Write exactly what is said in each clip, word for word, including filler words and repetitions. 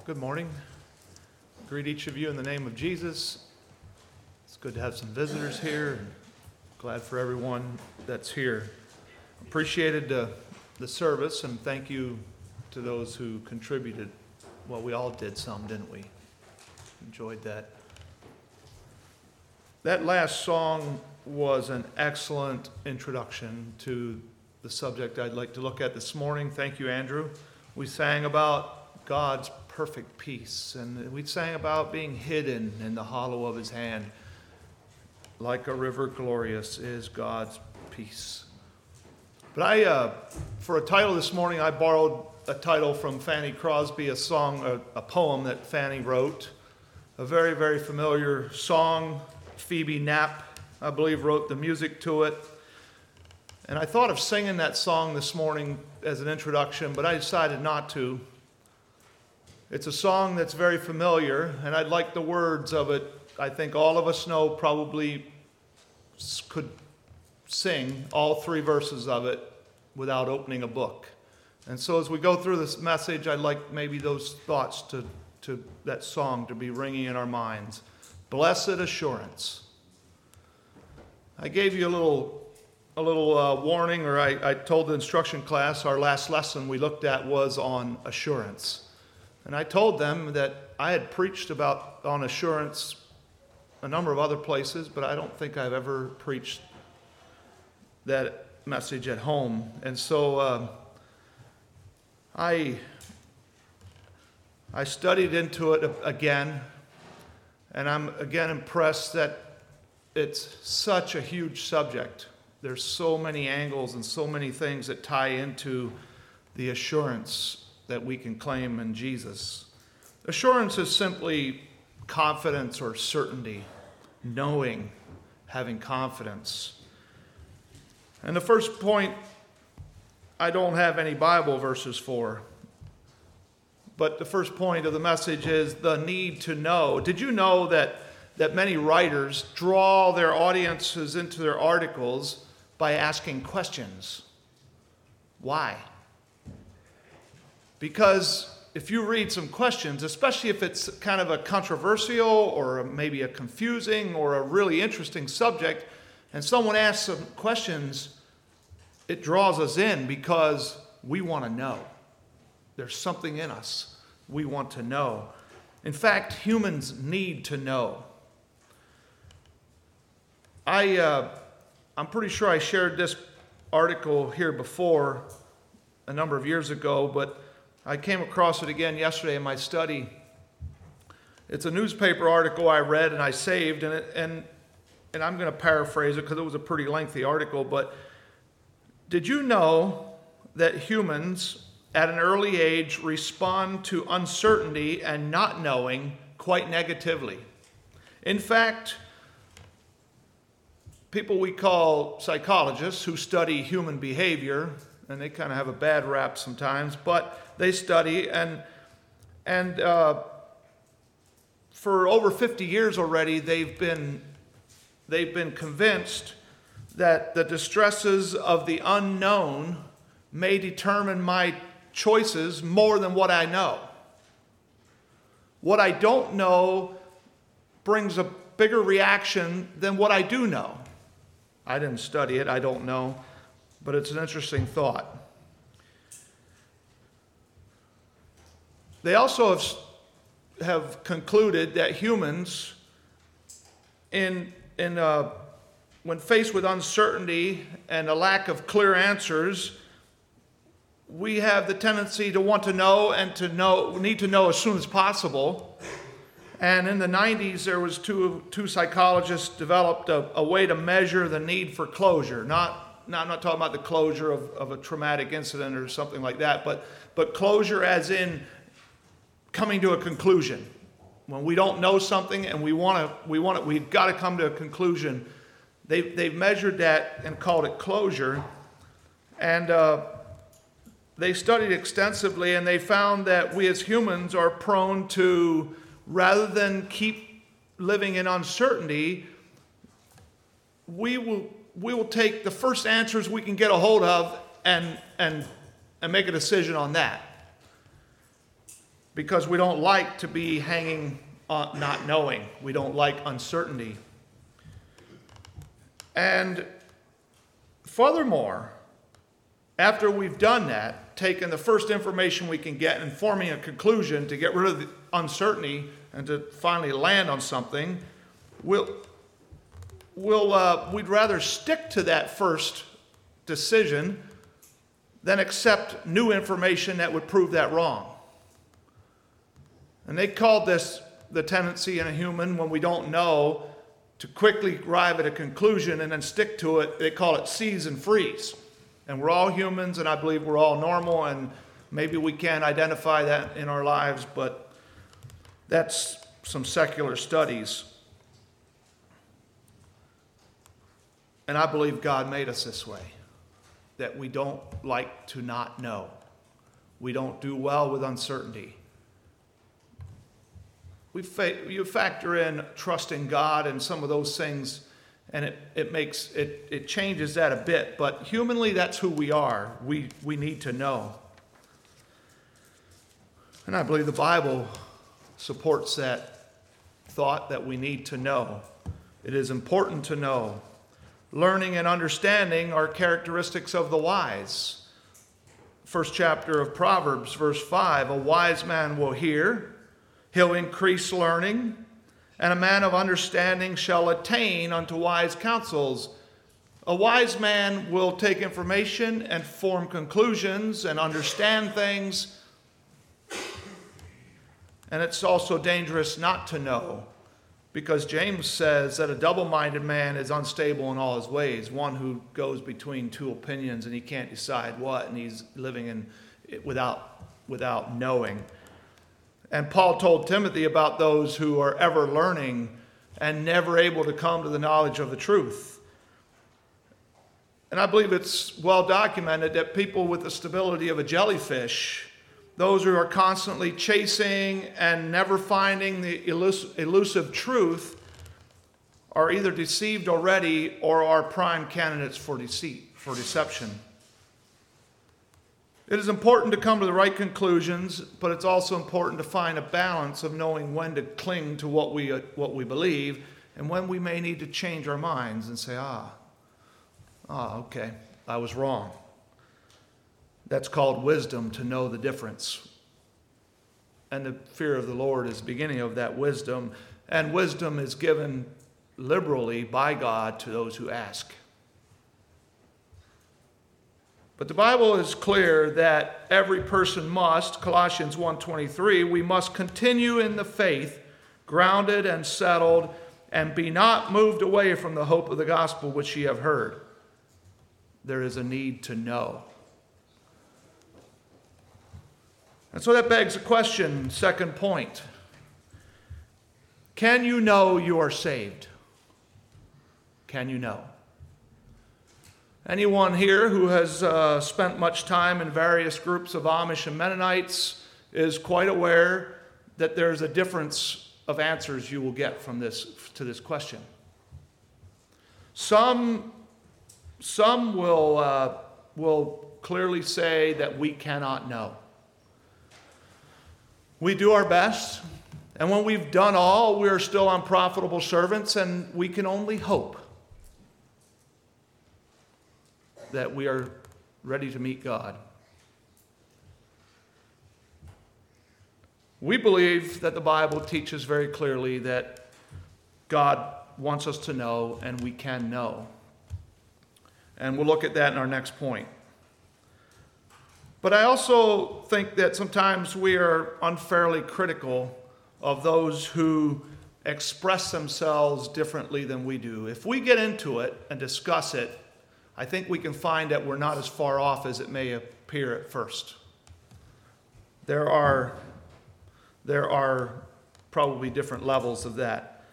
Good morning. Greet each of you in the name of Jesus. It's good to have some visitors here. And glad for everyone that's here. Appreciated uh, the service, and thank you to those who contributed. Well, we all did some, didn't we? Enjoyed that. That last song was an excellent introduction to the subject I'd like to look at this morning. Thank you, Andrew. We sang about God's perfect peace, and we sang about being hidden in the hollow of his hand. Like a river glorious is God's peace. But I, uh, for a title this morning, I borrowed a title from Fanny Crosby, a song, a, a poem that Fanny wrote. A very, very familiar song. Phoebe Knapp, I believe, wrote the music to it. And I thought of singing that song this morning as an introduction, but I decided not to. It's a song that's very familiar, and I'd like the words of it. I think all of us know, probably could sing all three verses of it without opening a book. And so as we go through this message, I'd like maybe those thoughts to, to that song to be ringing in our minds. Blessed assurance. I gave you a little a little uh, warning, or I, I told the instruction class our last lesson we looked at was on assurance. And I told them that I had preached about on assurance a number of other places, but I don't think I've ever preached that message at home. And so uh, I I studied into it again, and I'm again impressed that it's such a huge subject. There's so many angles and so many things that tie into the assurance that we can claim in Jesus. Assurance is simply confidence or certainty, knowing, having confidence. And the first point, I don't have any Bible verses for, but the first point of the message is the need to know. Did you know that, that many writers draw their audiences into their articles by asking questions? Why? Because if you read some questions, especially if it's kind of a controversial or maybe a confusing or a really interesting subject, and someone asks some questions, it draws us in because we want to know. There's something in us we want to know. In fact, humans need to know. I, uh, I'm pretty sure I shared this article here before a number of years ago, but I came across it again yesterday in my study. It's a newspaper article I read and I saved, and it, and and I'm going to paraphrase it because it was a pretty lengthy article, but did you know that humans at an early age respond to uncertainty and not knowing quite negatively? In fact, people we call psychologists who study human behavior, and they kind of have a bad rap sometimes, but they study, and and uh, for over fifty years already, they've been they've been convinced that the distresses of the unknown may determine my choices more than what I know. What I don't know brings a bigger reaction than what I do know. I didn't study it, I don't know, but it's an interesting thought. They also have, have concluded that humans, in, in, uh, when faced with uncertainty and a lack of clear answers, we have the tendency to want to know and to know, need to know as soon as possible. And in the nineties, there was two, two psychologists developed a, a way to measure the need for closure. Not, not, I'm not talking about the closure of, of a traumatic incident or something like that, but, but closure as in coming to a conclusion. When we don't know something and we want to, we want to, we've got to come to a conclusion. They've, they've measured that and called it closure. And uh, they studied extensively, and they found that we as humans are prone to, rather than keep living in uncertainty, we will we will take the first answers we can get a hold of and and and make a decision on that. because we don't like to be hanging on not knowing. We don't like uncertainty. And furthermore, after we've done that, taken the first information we can get and forming a conclusion to get rid of the uncertainty and to finally land on something, we'll, we'll, uh, we'd rather stick to that first decision than accept new information that would prove that wrong. And they called this the tendency in a human when we don't know to quickly arrive at a conclusion and then stick to it. They call it seize and freeze. And we're all humans, and I believe we're all normal, and maybe we can't identify that in our lives, but that's some secular studies. And I believe God made us this way, that we don't like to not know. We don't do well with uncertainty. We fa- you factor in trusting God and some of those things, and it, it makes it, it changes that a bit. But humanly, that's who we are. We we need to know. And I believe the Bible supports that thought that we need to know. It is important to know. Learning and understanding are characteristics of the wise. First chapter of Proverbs, verse five, a wise man will hear, he'll increase learning, and a man of understanding shall attain unto wise counsels. A wise man will take information and form conclusions and understand things. And it's also dangerous not to know, because James says that a double-minded man is unstable in all his ways, one who goes between two opinions and he can't decide what, and he's living in without, without knowing. And Paul told Timothy about those who are ever learning and never able to come to the knowledge of the truth. And I believe it's well documented that people with the stability of a jellyfish, those who are constantly chasing and never finding the elus- elusive truth, are either deceived already or are prime candidates for deceit, for deception. It is important to come to the right conclusions, but it's also important to find a balance of knowing when to cling to what we, uh, what we believe and when we may need to change our minds and say, ah, ah, okay, I was wrong. That's called wisdom, to know the difference. And the fear of the Lord is the beginning of that wisdom. And wisdom is given liberally by God to those who ask. But the Bible is clear that every person must, Colossians one twenty-three, we must continue in the faith, grounded and settled, and be not moved away from the hope of the gospel which ye have heard. There is a need to know. And so that begs a question, second point. Can you know you are saved? Can you know? Anyone here who has uh, spent much time in various groups of Amish and Mennonites is quite aware that there's a difference of answers you will get from this to this question. Some, some will, uh, will clearly say that we cannot know. We do our best, and when we've done all, we are still unprofitable servants, and we can only hope that we are ready to meet God. We believe that the Bible teaches very clearly that God wants us to know, and we can know. And we'll look at that in our next point. But I also think that sometimes we are unfairly critical of those who express themselves differently than we do. If we get into it and discuss it, I think we can find that we're not as far off as it may appear at first. There are, there are probably different levels of that.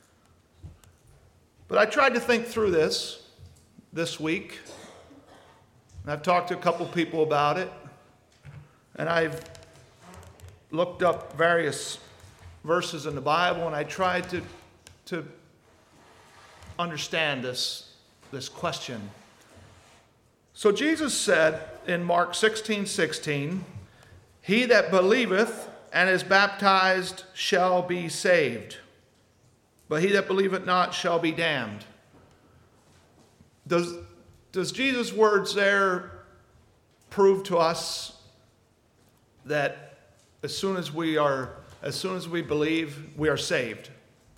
But I tried to think through this this week, and I've talked to a couple people about it, and I've looked up various verses in the Bible, and I tried to, to understand this, this question. So Jesus said in Mark sixteen sixteen, he that believeth and is baptized shall be saved, but he that believeth not shall be damned. Does, does Jesus' words there prove to us that as soon as we are, as soon as we believe, we are saved?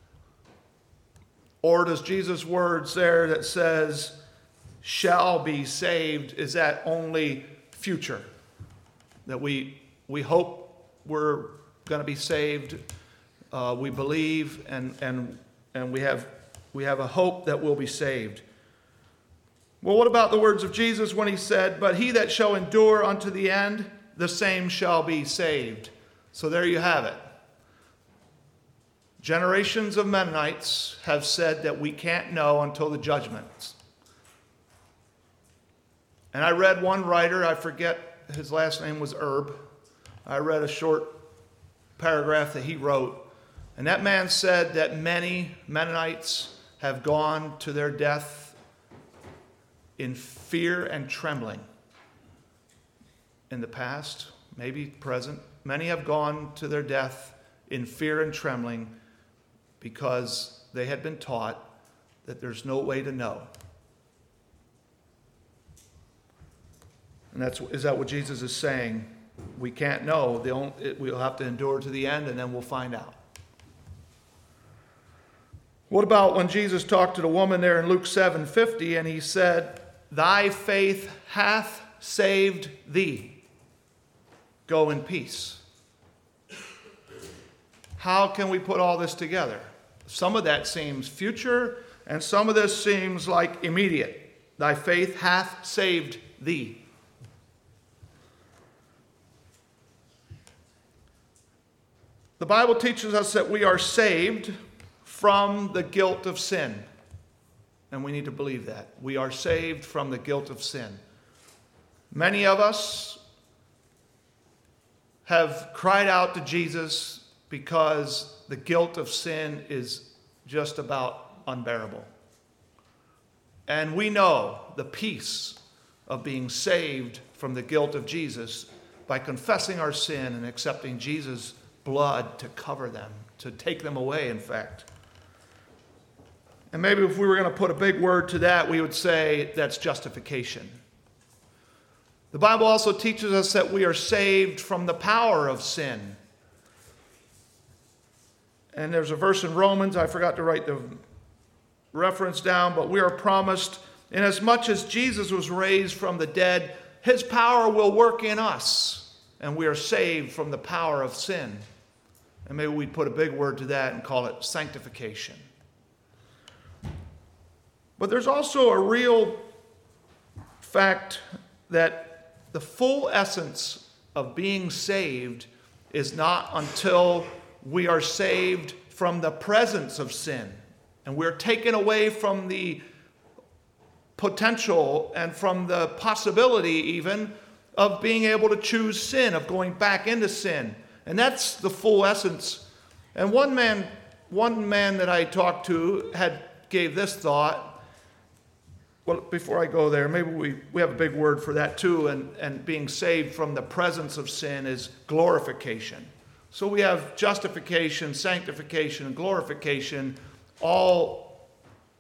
Or does Jesus' words there that says, shall be saved, is that only future? That we we hope we're going to be saved, uh, we believe, and and and we have we have a hope that we'll be saved. Well, what about the words of Jesus when he said, but he that shall endure unto the end, the same shall be saved? So there you have it. Generations of Mennonites have said that we can't know until the judgments. And I read one writer, I forget, his last name was Erb. I read a short paragraph that he wrote. And that man said that many Mennonites have gone to their death in fear and trembling. In the past, maybe present, many have gone to their death in fear and trembling because they had been taught that there's no way to know. And that's, is that what Jesus is saying? We can't know. The only, it, we'll have to endure to the end, and then we'll find out. What about when Jesus talked to the woman there in Luke seven fifty, and he said, thy faith hath saved thee. Go in peace. How can we put all this together? Some of that seems future, and some of this seems like immediate. Thy faith hath saved thee. The Bible teaches us that we are saved from the guilt of sin. And we need to believe that. We are saved from the guilt of sin. Many of us have cried out to Jesus because the guilt of sin is just about unbearable. And we know the peace of being saved from the guilt of Jesus by confessing our sin and accepting Jesus' blood to cover them, to take them away, in fact. And maybe if we were going to put a big word to that, we would say that's justification. The Bible also teaches us that we are saved from the power of sin. And there's a verse in Romans, I forgot to write the reference down, but we are promised, inasmuch as Jesus was raised from the dead, his power will work in us, and we are saved from the power of sin. And maybe we'd put a big word to that and call it sanctification. But there's also a real fact that the full essence of being saved is not until we are saved from the presence of sin. And we're taken away from the potential and from the possibility even of being able to choose sin, of going back into sin. And that's the full essence. And one man, one man that I talked to had gave this thought. Well, before I go there, maybe we, we have a big word for that too, and, and being saved from the presence of sin is glorification. So we have justification, sanctification, and glorification, all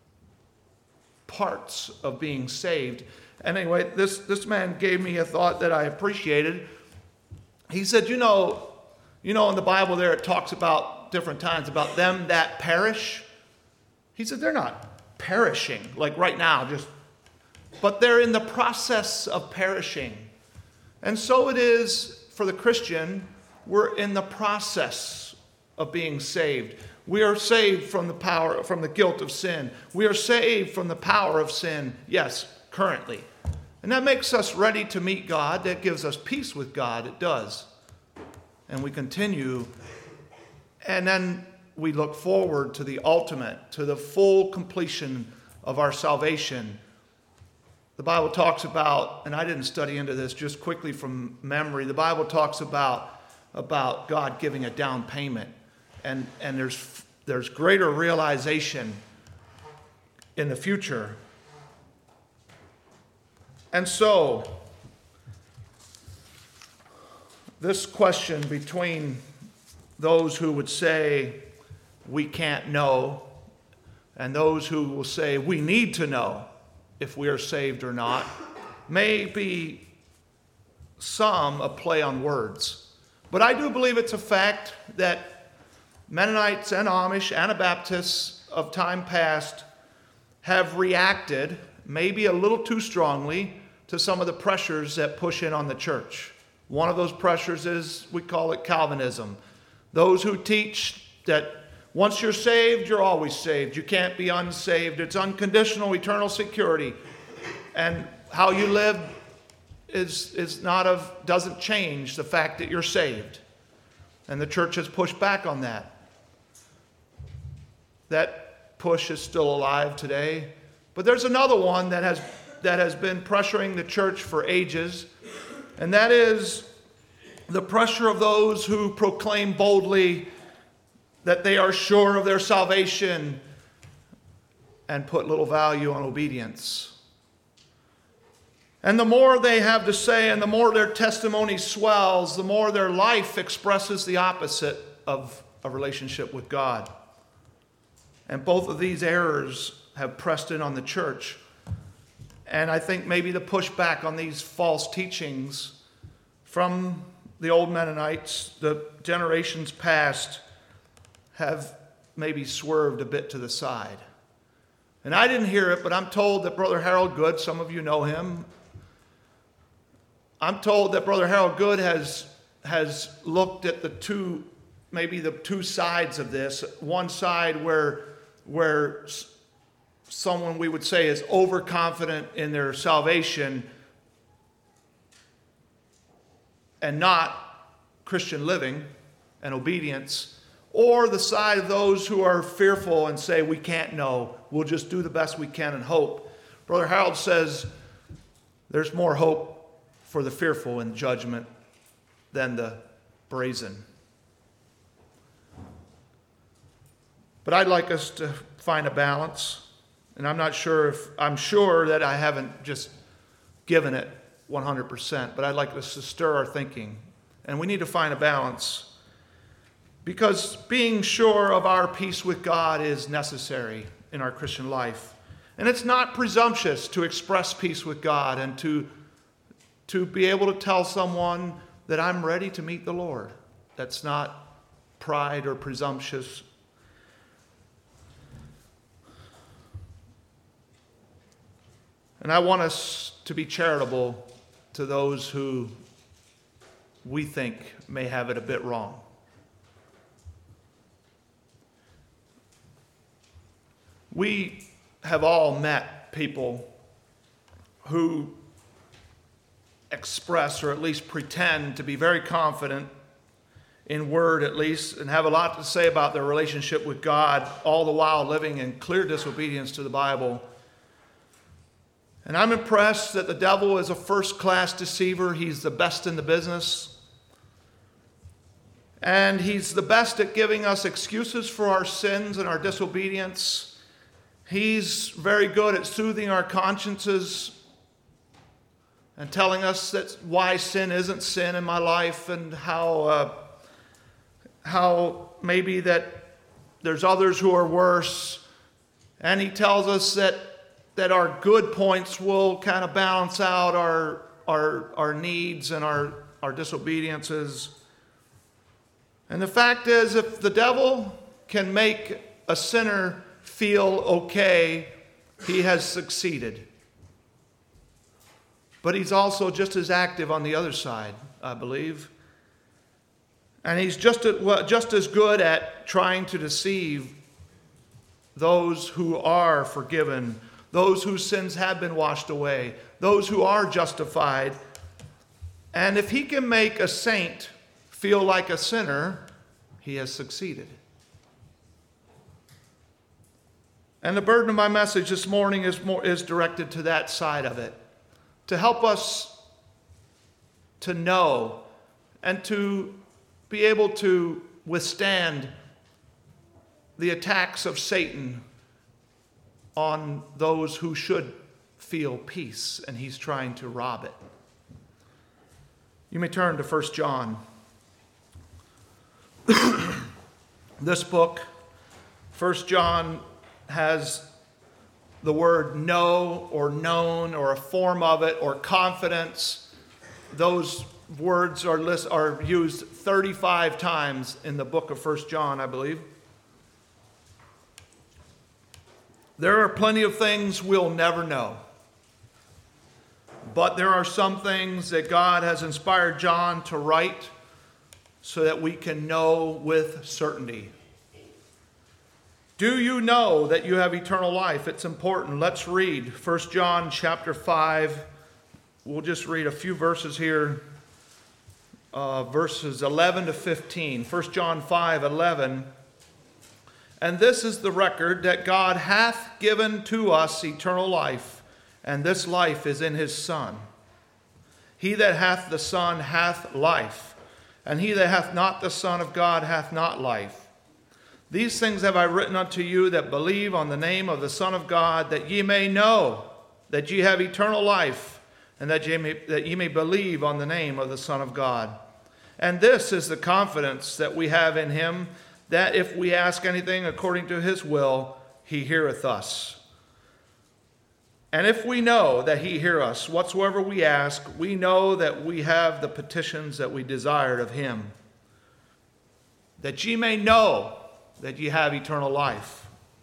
parts of being saved. And anyway, this, this man gave me a thought that I appreciated. He said, you know, you know, in the Bible there it talks about different times about them that perish. He said they're not perishing, like right now, just but they're in the process of perishing. And so it is for the Christian. We're in the process of being saved. We are saved from the power, from the guilt of sin. We are saved from the power of sin, yes, currently. And that makes us ready to meet God. That gives us peace with God. It does. And we continue. And then we look forward to the ultimate, to the full completion of our salvation. The Bible talks about, and I didn't study into this, just quickly from memory, the Bible talks about, about God giving a down payment. And, and there's, there's greater realization in the future. And so, this question between those who would say we can't know, and those who will say we need to know if we are saved or not, may be some a play on words. But I do believe it's a fact that Mennonites and Amish, Anabaptists of time past have reacted maybe a little too strongly to some of the pressures that push in on the church. One of those pressures is, we call it Calvinism. Those who teach that once you're saved, you're always saved. You can't be unsaved. It's unconditional, eternal security. And how you live is, is not of, doesn't change the fact that you're saved. And the church has pushed back on that. That push is still alive today. But there's another one that has, that has been pressuring the church for ages, and that is the pressure of those who proclaim boldly that they are sure of their salvation and put little value on obedience. And the more they have to say and the more their testimony swells, the more their life expresses the opposite of a relationship with God. And both of these errors have pressed in on the church. And I think maybe the pushback on these false teachings from the old Mennonites, the generations past, have maybe swerved a bit to the side. And I didn't hear it, but I'm told that Brother Harold Good, some of you know him, I'm told that Brother Harold Good has, has looked at the two, maybe the two sides of this. One side where, where someone we would say is overconfident in their salvation and not Christian living and obedience, or the side of those who are fearful and say, we can't know, we'll just do the best we can and hope. Brother Harold says there's more hope for the fearful in judgment than the brazen. But I'd like us to find a balance, and I'm not sure if, I'm sure that I haven't just given it one hundred percent, but I'd like us to stir our thinking. And we need to find a balance, because being sure of our peace with God is necessary in our Christian life. And it's not presumptuous to express peace with God and to, to be able to tell someone that I'm ready to meet the Lord. That's not pride or presumptuous. And I want us to be charitable to those who we think may have it a bit wrong. We have all met people who express, or at least pretend to be very confident, in word at least, and have a lot to say about their relationship with God, all the while living in clear disobedience to the Bible. And I'm impressed that the devil is a first-class deceiver. He's the best in the business. And he's the best at giving us excuses for our sins and our disobedience. He's very good at soothing our consciences and telling us that why sin isn't sin in my life, and how, uh, how maybe that there's others who are worse. And he tells us that that our good points will kind of balance out our, our, our needs and our, our disobediences. And the fact is, if the devil can make a sinner feel okay, he has succeeded. But he's also just as active on the other side, I believe. And he's just, at, just as good at trying to deceive those who are forgiven, those whose sins have been washed away, those who are justified. And if he can make a saint feel like a sinner, he has succeeded. And the burden of my message this morning is more is directed to that side of it, to help us to know and to be able to withstand the attacks of Satan on those who should feel peace, and he's trying to rob it. You may turn to First John. This book, First John, has the word know or known or a form of it or confidence. Those words are list, are used thirty-five times in the book of First John, I believe. There are plenty of things we'll never know. But there are some things that God has inspired John to write so that we can know with certainty. Do you know that you have eternal life? It's important. Let's read First John chapter five. We'll just read a few verses here, uh, verses eleven to fifteen. First John five, eleven. And this is the record, that God hath given to us eternal life, and this life is in his Son. He that hath the Son hath life, and he that hath not the Son of God hath not life. These things have I written unto you that believe on the name of the Son of God, that ye may know that ye have eternal life, and that ye may, that ye may believe on the name of the Son of God. And this is the confidence that we have in him, that if we ask anything according to his will, he heareth us. And if we know that he hear us, whatsoever we ask, we know that we have the petitions that we desired of him. That ye may know that ye have eternal life.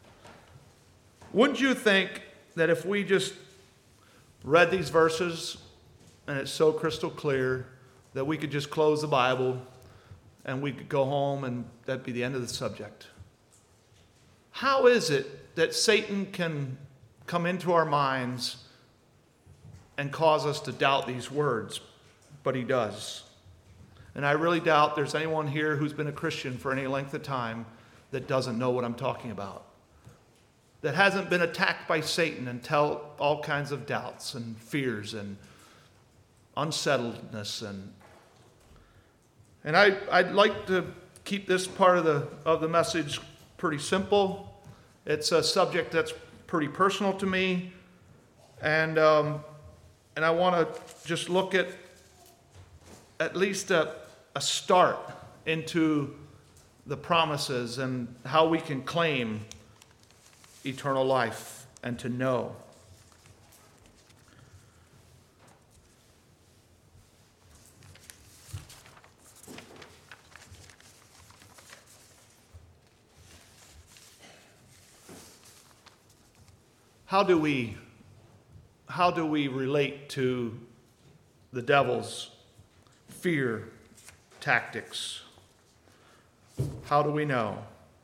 Wouldn't you think that if we just read these verses, and it's so crystal clear, that we could just close the Bible and we could go home and that'd be the end of the subject? How is it that Satan can come into our minds and cause us to doubt these words? But he does. And I really doubt there's anyone here who's been a Christian for any length of time that doesn't know what I'm talking about, that hasn't been attacked by Satan and tell all kinds of doubts and fears and unsettledness. And and I, I'd like to keep this part of the of the message pretty simple. It's a subject that's pretty personal to me, and um, and I want to just look at at least a, a start into the promises and how we can claim eternal life and to know. How do we how do we relate to the devil's fear tactics? How do we know?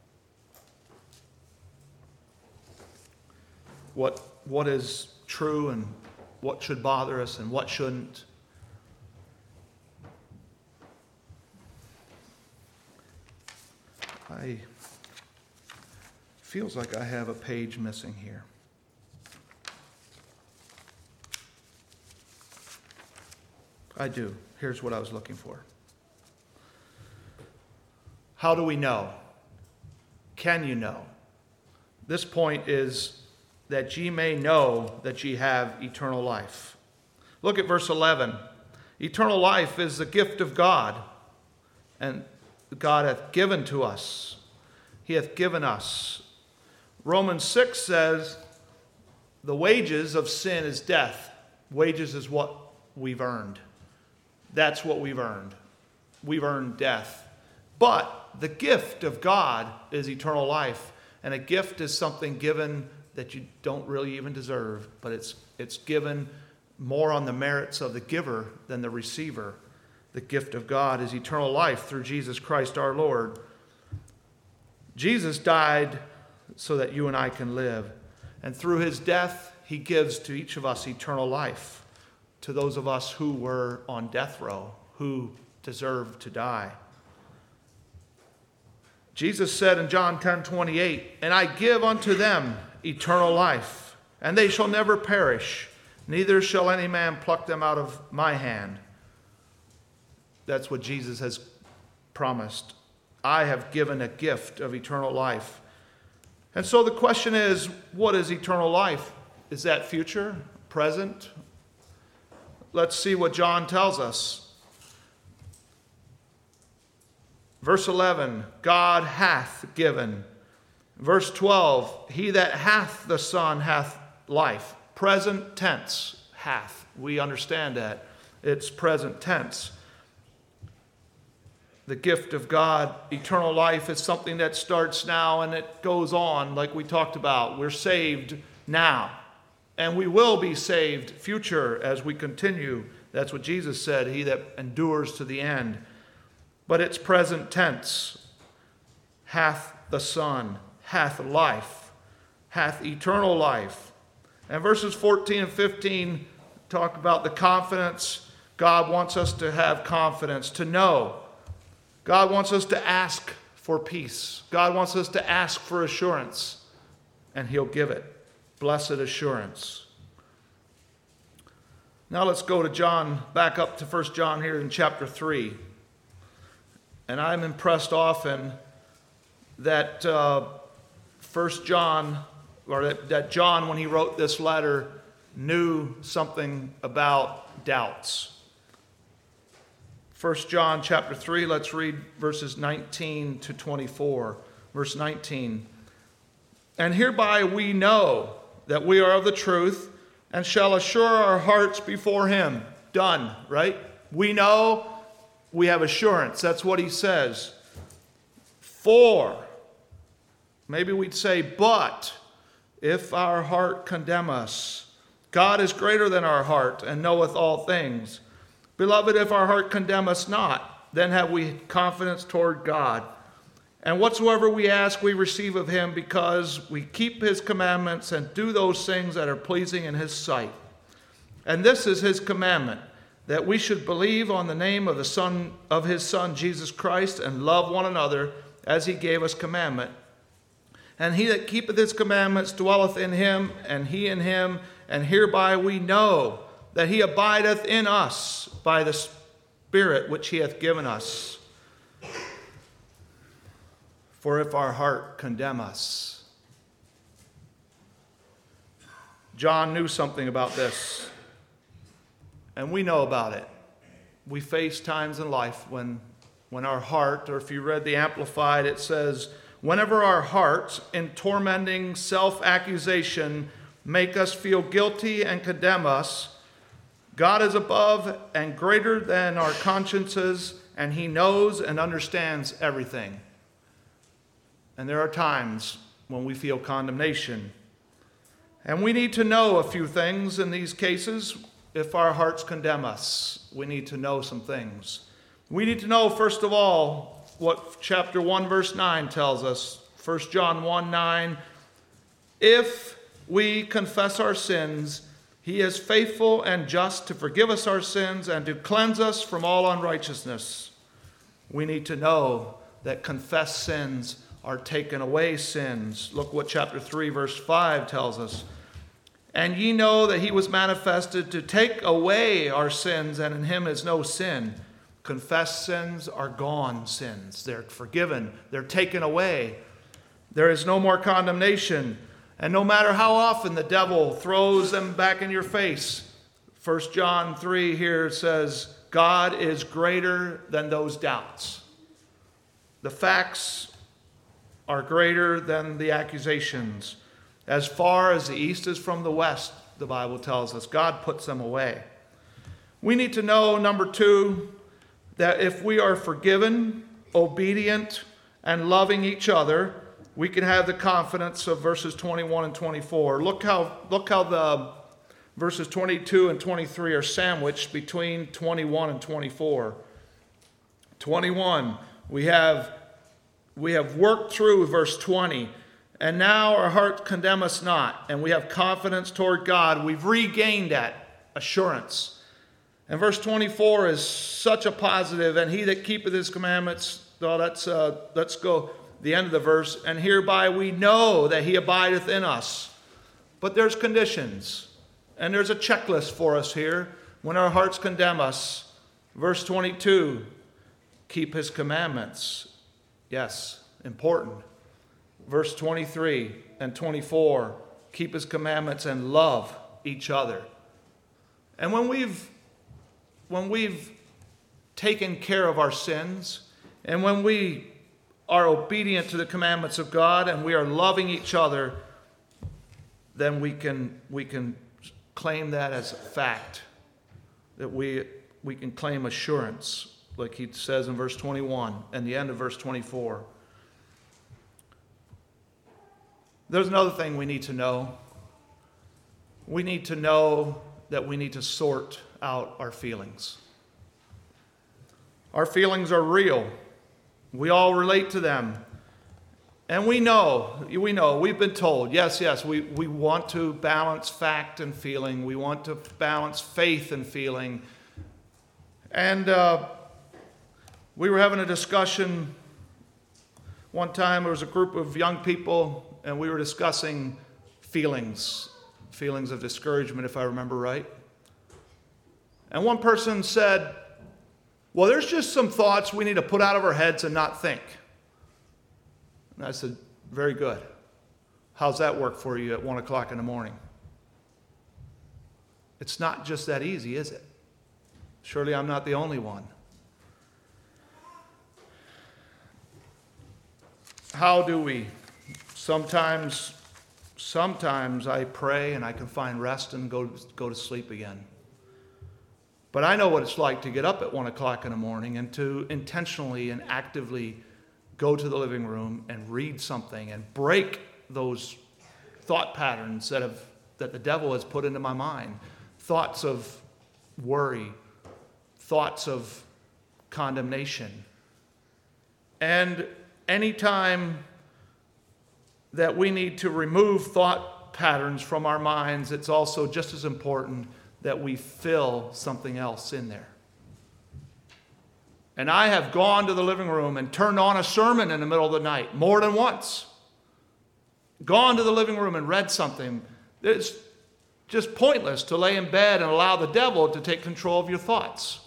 What what is true and what should bother us and what shouldn't? I feels like I have a page missing here. I do. Here's what I was looking for. How do we know? Can you know? This point is that ye may know that ye have eternal life. Look at verse eleven. Eternal life is the gift of God, and God hath given to us. He hath given us. Romans six says, the wages of sin is death. Wages is what we've earned. That's what we've earned. We've earned death. But the gift of God is eternal life. And a gift is something given that you don't really even deserve, but it's it's given more on the merits of the giver than the receiver. The gift of God is eternal life through Jesus Christ our Lord. Jesus died so that you and I can live. And through his death, he gives to each of us eternal life. To those of us who were on death row, who deserved to die. Jesus said in John ten twenty-eight, and I give unto them eternal life, and they shall never perish, neither shall any man pluck them out of my hand. That's what Jesus has promised. I have given a gift of eternal life. And so the question is, what is eternal life? Is that future, present? Let's see what John tells us. Verse eleven, God hath given. Verse twelve, he that hath the Son hath life. Present tense, hath. We understand that. It's present tense. The gift of God, eternal life, is something that starts now and it goes on, like we talked about. We're saved now. And we will be saved future as we continue. That's what Jesus said, he that endures to the end. But it's present tense. Hath the Son, hath life, hath eternal life. And verses fourteen and fifteen talk about the confidence. God wants us to have confidence, to know. God wants us to ask for peace. God wants us to ask for assurance, and he'll give it. Blessed assurance. Now let's go to John, back up to First John here in chapter three. And I'm impressed often that uh, First John, or that, that John, when he wrote this letter, knew something about doubts. First John chapter three, let's read verses nineteen to twenty-four. Verse nineteen. And hereby we know that we are of the truth, and shall assure our hearts before him. Done, right? We know, we have assurance. That's what he says. For, maybe we'd say, but, if our heart condemn us, God is greater than our heart, and knoweth all things. Beloved, if our heart condemn us not, then have we confidence toward God. And whatsoever we ask, we receive of him, because we keep his commandments and do those things that are pleasing in his sight. And this is his commandment, that we should believe on the name of the Son of his Son, Jesus Christ, and love one another as he gave us commandment. And he that keepeth his commandments dwelleth in him, and he in him. And hereby we know that he abideth in us by the Spirit which he hath given us. For if our heart condemn us. John knew something about this, and we know about it. We face times in life when, when our heart, or if you read the Amplified, it says, whenever our hearts, in tormenting self-accusation, make us feel guilty and condemn us, God is above and greater than our consciences, and he knows and understands everything. And there are times when we feel condemnation. And we need to know a few things in these cases. If our hearts condemn us, we need to know some things. We need to know, first of all, what chapter one, verse nine tells us. First John one, nine. If we confess our sins, he is faithful and just to forgive us our sins and to cleanse us from all unrighteousness. We need to know that confessed sins are taken away sins. Look what chapter three, verse five tells us. And ye know that he was manifested to take away our sins, and in him is no sin. Confessed sins are gone sins. They're forgiven. They're taken away. There is no more condemnation. And no matter how often the devil throws them back in your face, First John three here says, God is greater than those doubts. The facts are greater than the accusations. As far as the east is from the west, the Bible tells us, God puts them away. We need to know, number two, that if we are forgiven, obedient, and loving each other, we can have the confidence of verses twenty-one and twenty-four. Look how, look how the verses twenty-two and twenty-three are sandwiched between twenty-one and twenty-four. twenty-one, we have, we have worked through verse twenty, and now our hearts condemn us not, and we have confidence toward God. We've regained that assurance. And verse twenty-four is such a positive, and he that keepeth his commandments, well, that's, uh, let's go the end of the verse, and hereby we know that he abideth in us. But there's conditions, and there's a checklist for us here when our hearts condemn us. Verse twenty-two, keep his commandments. Yes, important. Verse twenty-three and twenty-four, keep his commandments and love each other. And when we've when we've taken care of our sins And when we are obedient to the commandments of God and we are loving each other, then we can we can claim that as a fact, that we we can claim assurance, like he says in verse twenty-one and the end of verse twenty-four. There's another thing we need to know. We need to know that we need to sort out our feelings. Our feelings are real. We all relate to them. And we know, we know, we've been told, yes, yes, we, we want to balance fact and feeling. We want to balance faith and feeling. And uh, we were having a discussion one time. There was a group of young people, and we were discussing feelings, feelings of discouragement, if I remember right. And one person said, well, there's just some thoughts we need to put out of our heads and not think. And I said, very good. How's that work for you at one o'clock in the morning? It's not just that easy, is it? Surely I'm not the only one. How do we? Sometimes, sometimes I pray and I can find rest and go, go to sleep again. But I know what it's like to get up at one o'clock in the morning and to intentionally and actively go to the living room and read something and break those thought patterns that have that the devil has put into my mind. Thoughts of worry, thoughts of condemnation. And anytime that we need to remove thought patterns from our minds, it's also just as important that we fill something else in there. And I have gone to the living room and turned on a sermon in the middle of the night more than once. Gone to the living room and read something. It's just pointless to lay in bed and allow the devil to take control of your thoughts.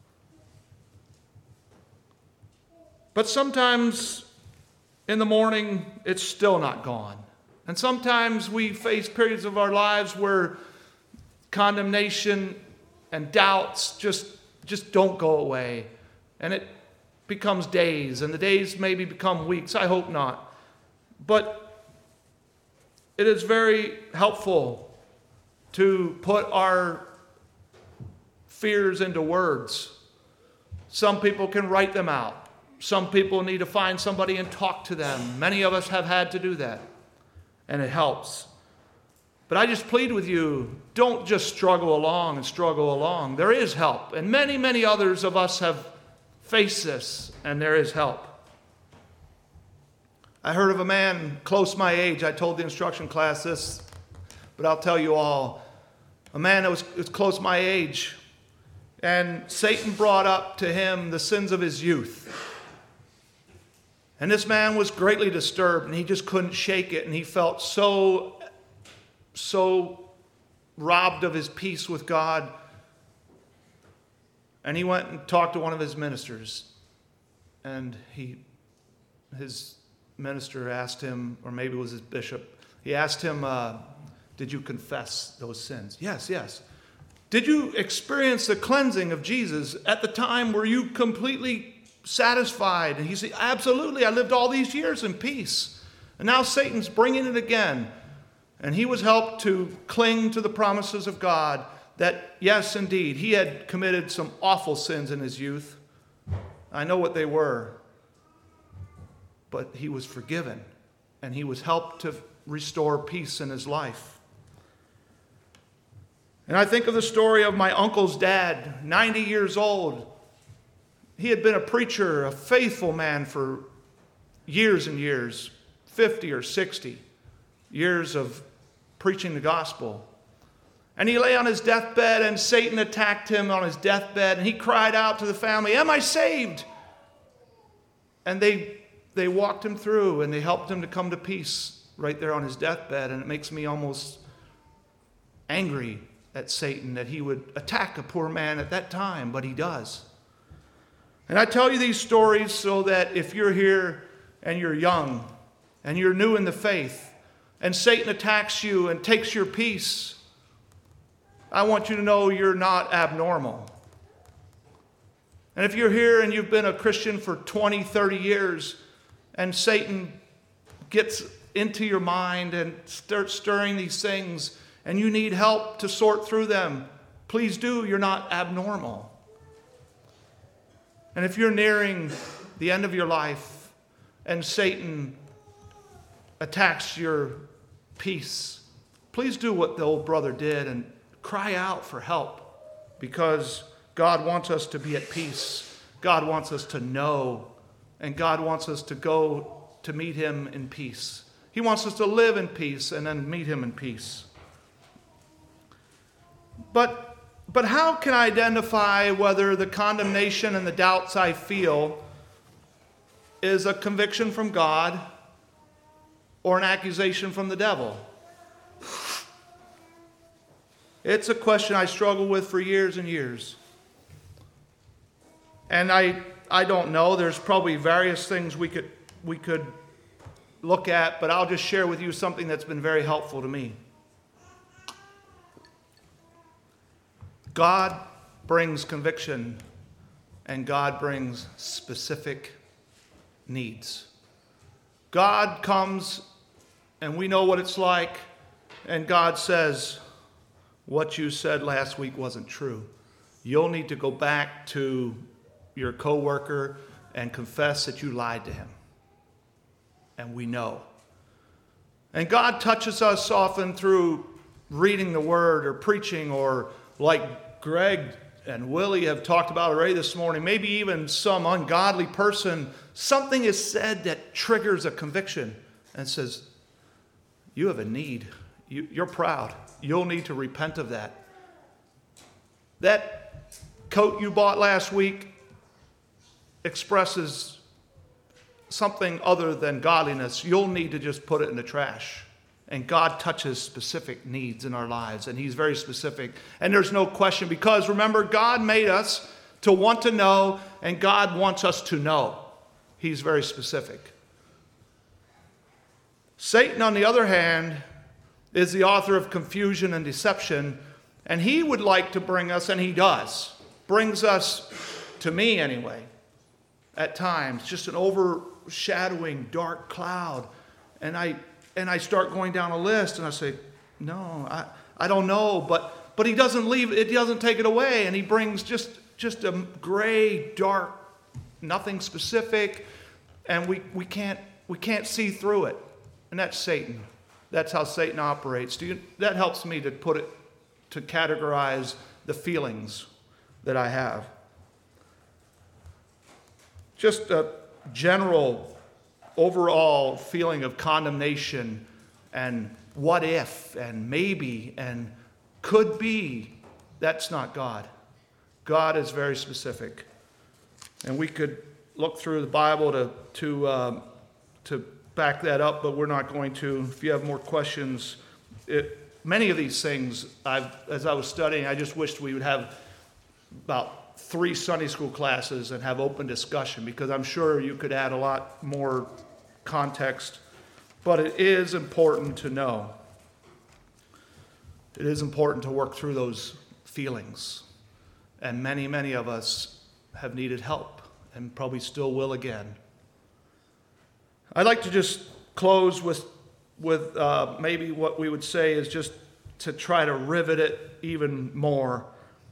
But sometimes in the morning, it's still not gone. And sometimes we face periods of our lives where condemnation and doubts just, just don't go away. And it becomes days, and the days maybe become weeks. I hope not. But it is very helpful to put our fears into words. Some people can write them out. Some people need to find somebody and talk to them. Many of us have had to do that, and it helps. But I just plead with you, don't just struggle along and struggle along. There is help, and many, many others of us have faced this, and there is help. I heard of a man close my age. I told the instruction class this, but I'll tell you all. A man that was, was close my age, and Satan brought up to him the sins of his youth. And this man was greatly disturbed, and he just couldn't shake it, and he felt so, so robbed of his peace with God. And he went and talked to one of his ministers, and he, his minister asked him, or maybe it was his bishop, he asked him, uh, did you confess those sins? Yes, yes. Did you experience the cleansing of Jesus at the time? Were you completely satisfied? And he said, absolutely. I lived all these years in peace. And now Satan's bringing it again. And he was helped to cling to the promises of God that, yes, indeed, he had committed some awful sins in his youth. I know what they were. But he was forgiven. And he was helped to restore peace in his life. And I think of the story of my uncle's dad, ninety years old. He had been a preacher, a faithful man for years and years, fifty or sixty years of preaching the gospel. And he lay on his deathbed, and Satan attacked him on his deathbed, and he cried out to the family, am I saved? And they, they walked him through, and they helped him to come to peace right there on his deathbed. And it makes me almost angry at Satan that he would attack a poor man at that time, but he does. And I tell you these stories so that if you're here and you're young and you're new in the faith and Satan attacks you and takes your peace, I want you to know you're not abnormal. And if you're here and you've been a Christian for twenty, thirty years, and Satan gets into your mind and starts stirring these things, and you need help to sort through them, please do. You're not abnormal. And if you're nearing the end of your life and Satan attacks your peace, please do what the old brother did and cry out for help, because God wants us to be at peace. God wants us to know, and God wants us to go to meet him in peace. He wants us to live in peace and then meet him in peace. But But how can I identify whether the condemnation and the doubts I feel is a conviction from God or an accusation from the devil? It's a question I struggled with for years and years. And I I don't know. There's probably various things we could we could look at, but I'll just share with you something that's been very helpful to me. God brings conviction, and God brings specific needs. God comes, and we know what it's like, and God says, what you said last week wasn't true. You'll need to go back to your coworker and confess that you lied to him. And we know. And God touches us often through reading the word or preaching, or like Greg and Willie have talked about already this morning, maybe even some ungodly person, something is said that triggers a conviction and says, you have a need. You, you're proud. You'll need to repent of that. That coat you bought last week expresses something other than godliness. You'll need to just put it in the trash. And God touches specific needs in our lives, and he's very specific. And there's no question, because remember, God made us to want to know, and God wants us to know. He's very specific. Satan, on the other hand, is the author of confusion and deception, and he would like to bring us, and he does, brings us, to me anyway, at times, just an overshadowing dark cloud. And I and I start going down a list, and I say, no, I, I don't know, but but he doesn't leave it, he doesn't take it away, and he brings just just a gray, dark, nothing specific, and we, we can't we can't see through it. And that's Satan. That's how Satan operates. Do you, that helps me to put it, to categorize the feelings that I have. Just a general, overall feeling of condemnation and what if and maybe and could be. That's not God. God is very specific. And we could look through the Bible to, to, uh, to back that up, but we're not going to. If you have more questions, it, many of these things, I've, as I was studying, I just wished we would have about three Sunday school classes and have open discussion, because I'm sure you could add a lot more context. But it is important to know. It is important to work through those feelings. And many, many of us have needed help and probably still will again. I'd like to just close with, with uh, maybe what we would say is just to try to rivet it even more.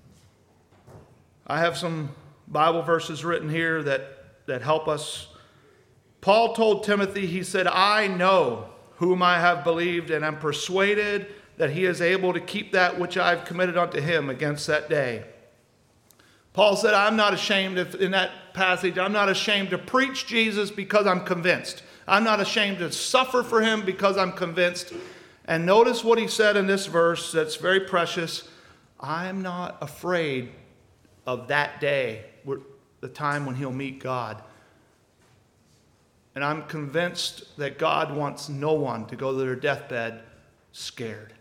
I have some Bible verses written here that, that help us. Paul told Timothy, he said, I know whom I have believed, and am persuaded that he is able to keep that which I have committed unto him against that day. Paul said, I'm not ashamed of, in that passage, I'm not ashamed to preach Jesus because I'm convinced. I'm not ashamed to suffer for him because I'm convinced. And notice what he said in this verse that's very precious. I'm not afraid of that day, the time when he'll meet God. And I'm convinced that God wants no one to go to their deathbed scared.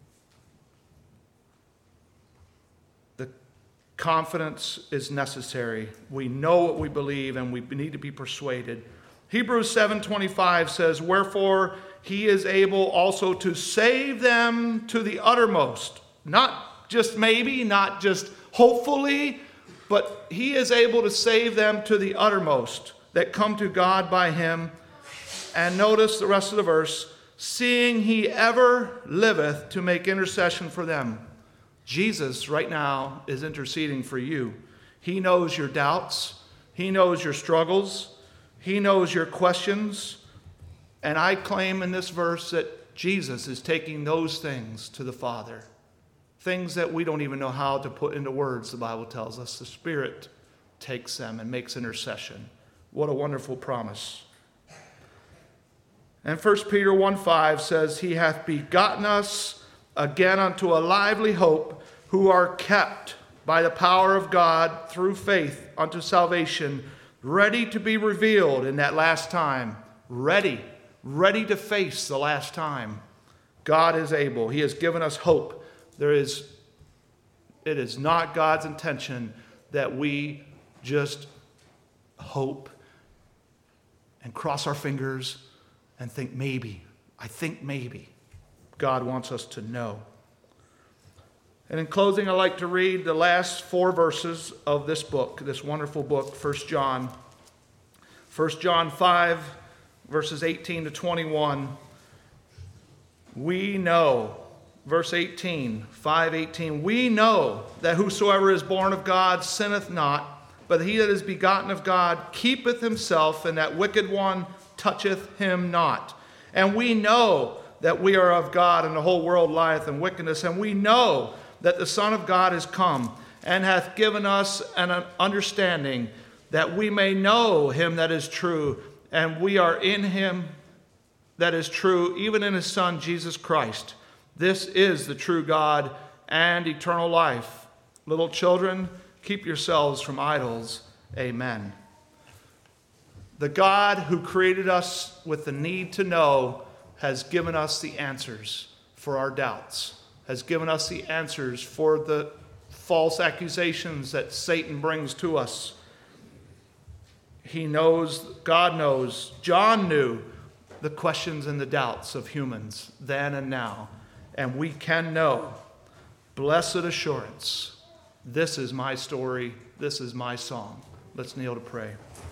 The confidence is necessary. We know what we believe, and we need to be persuaded. Hebrews seven twenty-five says, wherefore he is able also to save them to the uttermost. Not just maybe, not just hopefully, but he is able to save them to the uttermost that come to God by him. And notice the rest of the verse, seeing he ever liveth to make intercession for them. Jesus right now is interceding for you. He knows your doubts. He knows your struggles. He knows your questions. And I claim in this verse that Jesus is taking those things to the Father. Things that we don't even know how to put into words, the Bible tells us. The Spirit takes them and makes intercession. What a wonderful promise. And First Peter one five says, he hath begotten us again unto a lively hope, who are kept by the power of God through faith unto salvation, ready to be revealed in that last time. Ready, ready to face the last time. God is able. He has given us hope. There is, it is not God's intention that we just hope and cross our fingers and think maybe. I think maybe. God wants us to know. And in closing, I'd like to read the last four verses of this book, this wonderful book, First John. First John five, verses eighteen to twenty-one. We know, verse eighteen, five eighteen, we know that whosoever is born of God sinneth not, but he that is begotten of God keepeth himself, and that wicked one toucheth him not. And we know that we are of God, and the whole world lieth in wickedness. And we know that the Son of God is come, and hath given us an understanding, that we may know him that is true. And we are in him that is true, even in his Son, Jesus Christ. This is the true God and eternal life. Little children, keep yourselves from idols. Amen. The God who created us with the need to know has given us the answers for our doubts, has given us the answers for the false accusations that Satan brings to us. He knows, God knows, John knew the questions and the doubts of humans then and now. And we can know, blessed assurance, this is my story, this is my song. Let's kneel to pray.